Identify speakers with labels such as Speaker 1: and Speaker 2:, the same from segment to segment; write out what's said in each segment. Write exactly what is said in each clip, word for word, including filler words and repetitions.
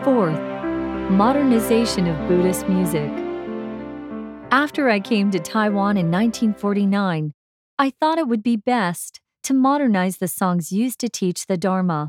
Speaker 1: Fourth, modernization of Buddhist music. After I came to Taiwan in nineteen forty-nine, I thought it would be best to modernize the songs used to teach the Dharma.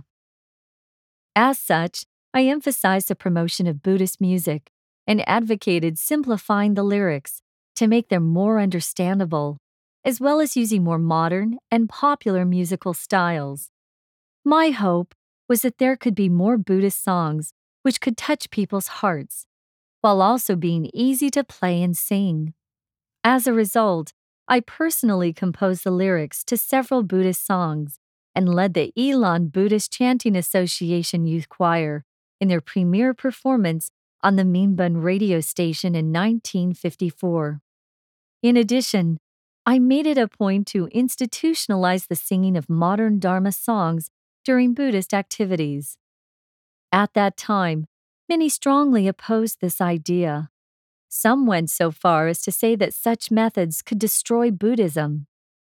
Speaker 1: As such, I emphasized the promotion of Buddhist music and advocated simplifying the lyrics to make them more understandable, as well as using more modern and popular musical styles. My hope was that there could be more Buddhist songs which could touch people's hearts, while also being easy to play and sing. As a result, I personally composed the lyrics to several Buddhist songs and led the Ilan Buddhist Chanting Association Youth Choir in their premiere performance on the Minbun radio station in nineteen fifty-four. In addition, I made it a point to institutionalize the singing of modern Dharma songs during Buddhist activities. At that time, many strongly opposed this idea. Some went so far as to say that such methods could destroy Buddhism.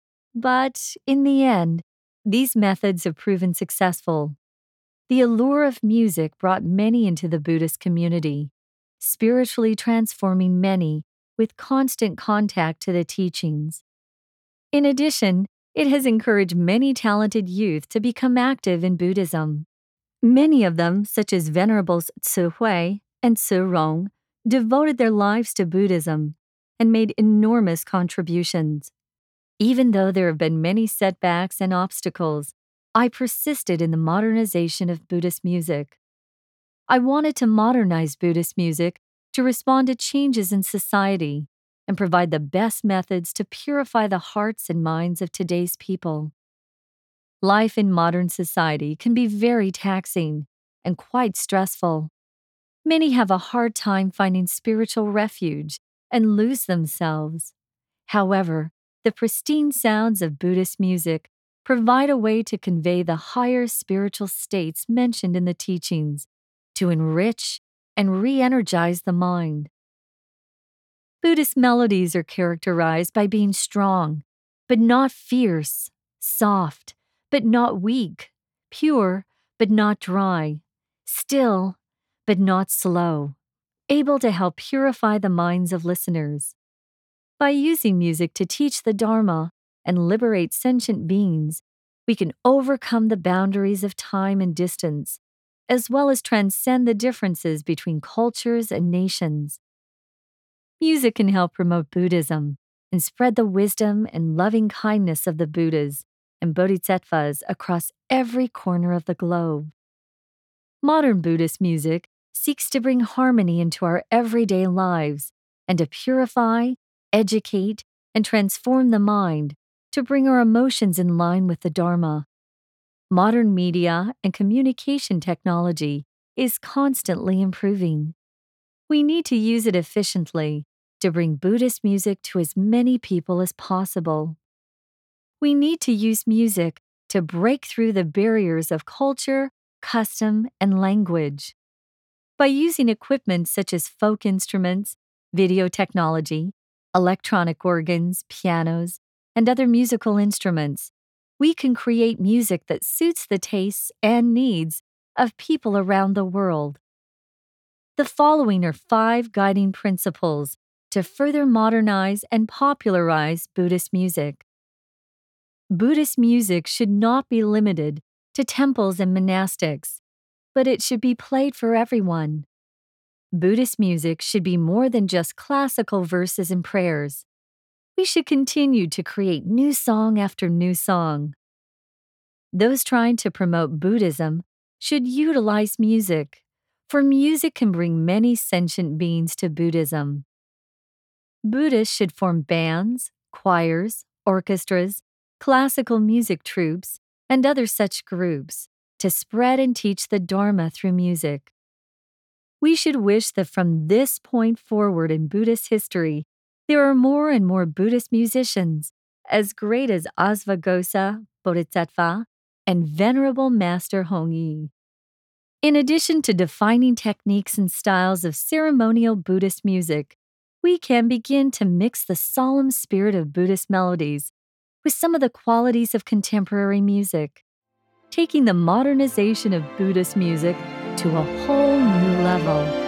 Speaker 1: But in the end, these methods have proven successful. The allure of music brought many into the Buddhist community, spiritually transforming many with constant contact to the teachings. In addition, it has encouraged many talented youth to become active in Buddhism. Many of them, such as Venerables Tzu Hui and Tzu Rong, devoted their lives to Buddhism and made enormous contributions. Even though there have been many setbacks and obstacles, I persisted in the modernization of Buddhist music. I wanted to modernize Buddhist music to respond to changes in society and provide the best methods to purify the hearts and minds of today's people. Life in modern society can be very taxing and quite stressful. Many have a hard time finding spiritual refuge and lose themselves. However, the pristine sounds of Buddhist music provide a way to convey the higher spiritual states mentioned in the teachings, to enrich and re-energize the mind. Buddhist melodies are characterized by being strong, but not fierce, soft, but not weak, pure, but not dry, still, but not slow, able to help purify the minds of listeners. By using music to teach the Dharma and liberate sentient beings, we can overcome the boundaries of time and distance, as well as transcend the differences between cultures and nations. Music can help promote Buddhism and spread the wisdom and loving kindness of the Buddhas and Bodhisattvas across every corner of the globe. Modern Buddhist music seeks to bring harmony into our everyday lives and to purify, educate, and transform the mind to bring our emotions in line with the Dharma. Modern media and communication technology is constantly improving. We need to use it efficiently to bring Buddhist music to as many people as possible. We need to use music to break through the barriers of culture, custom, and language. By using equipment such as folk instruments, video technology, electronic organs, pianos, and other musical instruments, we can create music that suits the tastes and needs of people around the world. The following are five guiding principles to further modernize and popularize Buddhist music. Buddhist music should not be limited to temples and monastics, but it should be played for everyone. Buddhist music should be more than just classical verses and prayers. We should continue to create new song after new song. Those trying to promote Buddhism should utilize music, for music can bring many sentient beings to Buddhism. Buddhists should form bands, choirs, orchestras, classical music troupes, and other such groups to spread and teach the Dharma through music. We should wish that from this point forward in Buddhist history, there are more and more Buddhist musicians, as great as Asvaghosha Bodhisattva and Venerable Master Hongyi. In addition to defining techniques and styles of ceremonial Buddhist music, we can begin to mix the solemn spirit of Buddhist melodies with some of the qualities of contemporary music, taking the modernization of Buddhist music to a whole new level.